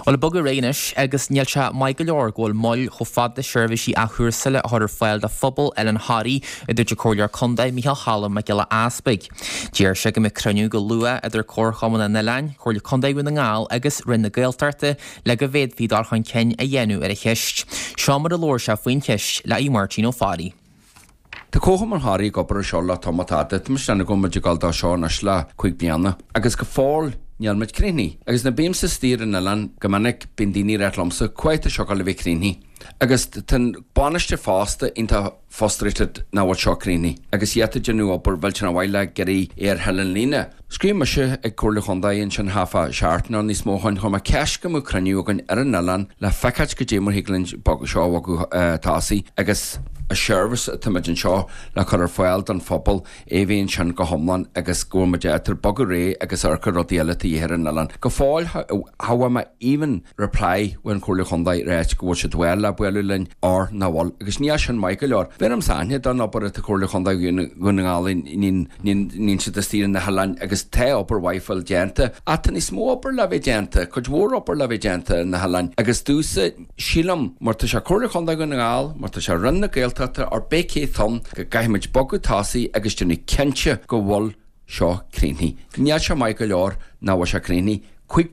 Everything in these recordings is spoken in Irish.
Well bugger réinis agus níalse Michael Orgol moll cho fad de servisi a chursele har fáil de fphobal Ellen Harry I dúte cóir condaid Michael Hallam me gile aspig. Díar se go me cruniú go lua idir cór na lein, cóir condaid na ngáil agus rinne gailtarte le go bhéad hí darchan cin a dhéanú ar a cheist. Seomar a lór se faoin cheist le I Martino Fari. Tá cócham an Harry gopur seo le tomatáte, tá mena go muidir gáil dá seo nas le chuig bliana. Agus go fáil níl meid críní. Agus na béim sa stír in Ilan go minic bin daoine réitlamsa cuaite seo go le bheith críní. Agus tan bánaiste fásta inta fóstríte na bhil seo críní. Agus iata genú opur bhil na bhaile geirí Helen lína. Scríim se ag cúrla chundaíonn sin hafa seaartna ní smóchain chuma ceis go mú craniúgan ar an Ilan le feicad go démar higlann bag seo agu tásaí agus a service tamidin seo le chuir fáil don phobal éhíonn sin go homlan agus gomaide tar bag ré agus arca rodíala tíhéar an Ilan. Go fáil how am I even reply when cúrla chundaí réit go bhfuil se dweil le builú linn or nawal agus ní sin Michael or verum sáne don opar at cúrla chundaí gunnáil nín se stír na Halan agus te opar waifil gente atan is smó opar le gente chud mhór opar le gente na Halan agus dúsa sílam marta se cúrla chundaí gunnáil marta se rinne gailtata ar becé thom go gaiimiid bogu tásaí agus dúna cinse go bhfuil seo críní. Ní se Michael or ná se críní chuig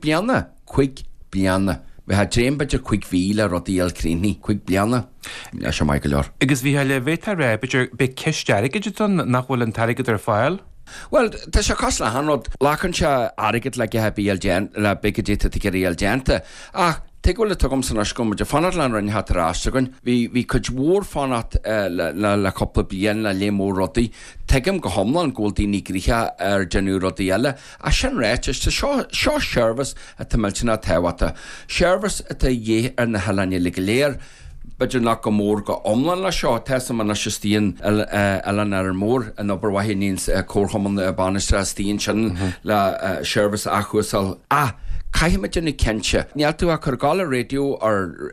bliana. We had dream bit quick vila rodíal críní chuig bliana. Ní se Michael or. Agus bhí le bhétar ré be cisteirigh idirtún nach bhfuil an tarigad ar fáil? Well, tá se cos le hanrod lachan se arigad le ge bíal gent le begadéta tigeríal gente. Tegol le tugam san ascom de fanat lan ran hat rastagun vi could war fanat la couple bien la lemo roti tegam go homlan goldini gricha genu rodiella a shan reches to shaw service at the melchina tewata service at the ye and the halanya ligaleer but you're not go more go omlan la shaw tesam an ashistin elan ar more an upper wahinins korhom the banistra stin chan la service achusal Caiimiid Kense. Níl tú a chugála radio ar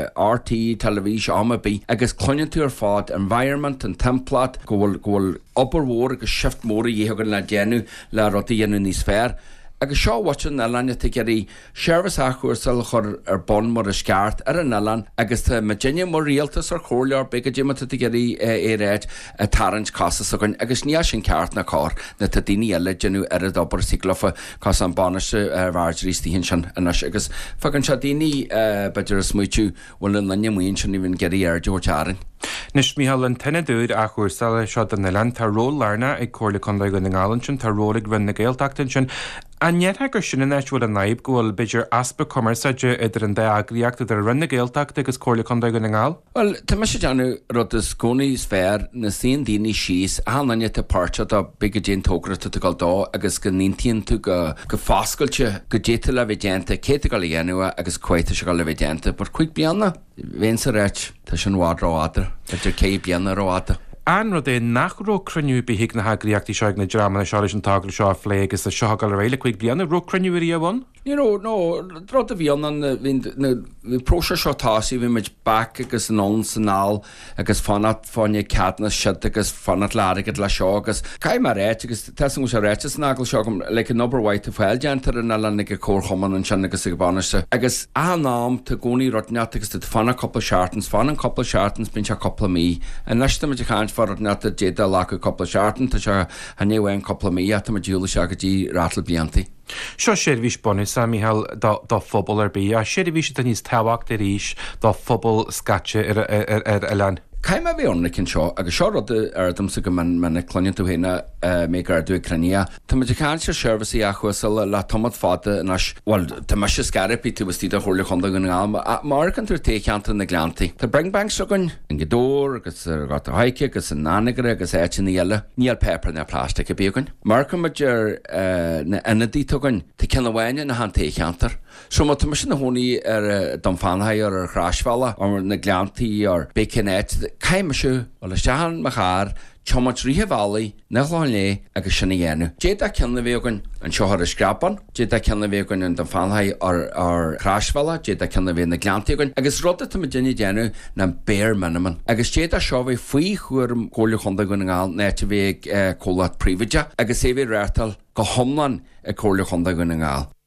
RT television amabí agus cloineann tú ar fád environment an templat go bhfuil obair mhór agus shift mór i dhéhagan le déanú le rutaí dhéanú níos fearr. Agus seo watchan na Ilan te geirí service achúsal chur ar bon mar a sceart ar an Ilan agus tá Virginia mar rialtas ar chóirlear be go dtíimata te geirí réid a tarrant casas agan agus ní sin ceart na cá na tá daoine eile genú ar a dobar siglafa cas an baniste bhardirí stíhinn sin agus fagan se daoine beidir a smuitiú bhfuil an lanne muon sin íhann geirí ar George Aran. Nis míhall an tenne dúd a chuirsal seo an Ilan tar ról larna ag cóirla condaid go na ngálann sin tar rólig rin na gailtachtain sin a níortha gur sin in eisúil an naib gohfuil beidir aspa commerceide idir an deagriacht idir rinne gailtacht agus cóirla condaid go na ngáil? Well, tá me sé deanú rud is cónaí sfér na síon daoine síos a hananne tá páirte a big dén tógrata tú gáil dá agus go níontíonn tú go fáscailte go déta le bhéidénta céta go dhéanua agus cuaite se go le bhéidénta par chuig bliana bhén sa réit tá sin bhád ráátar idir cé bliana rááta. An rud é nach ró cruniú be hiic na hagriachtaí seag na drama seáil an tagla seo flé agus a seo gal réile chuig bliana ró cruniúí a bhain? No, drod a bhíon an próse seo tásaí bhí meid bac agus an sanál agus fanat fáinne cadna siad agus fanat lárigad le seo agus cai mar réit agus tesan go se réites nágal seo le an oberhaid a fáildeantar an Ilan ag córchoman an sin agus ag baniste. Agus a nám tá gcónaí rodneat agus fanna coppla seaartans, fanna coppla seaartans bin se coppla mí. An neiste meid chaint far rodneat a déad le a coppla seaartan tá se a néhhain coppla mí a tá dúla se go dtí rátal bliantaí. Seo séirhís bonus a míhall dá phobal ar bí a séirhís a níos táhacht a ríis dá phobal scate ar Ilan. Caim a bhíonna cin seo agus seo rud ardam sa go man cloineann tú héna mé ar dú Crania. Tá muidir cáin se service a chuasal le tomad fada nas bhil tá me se scarapí tú bastí a chóirla chunda go ngáil a mar an tú técheanta na glantaí. Tá bringbang sogan an godór agus gat a haice agus an nánagar agus éitin eile níl pepper na plástic a bíogan. Mar go muidir na inadí tugan tá cin bhhaine na han técheantar. So má tá me sin na hónaí ar don fanhaid ar chráisfála ar na glantaí ar bécinét caiimisiú ó le sean machar chomat ríthe bhálaí na gláinlé agus sinna dhéanú. Déad a ceanna bhéogann an seothar a scrapan, déad a ceanna bhéogann an don fanhaid ar chráisfála, déad a ceanna bhé na glantaíogann agus rudda tá duine déanú na bare minimum. Agus déad a seo bhéh faoi chuair cóirla chunda go na ngáil néite bhéh cólaat príomhaide agus é bhí réirtal go homlan a cóirla chunda go na ngáil.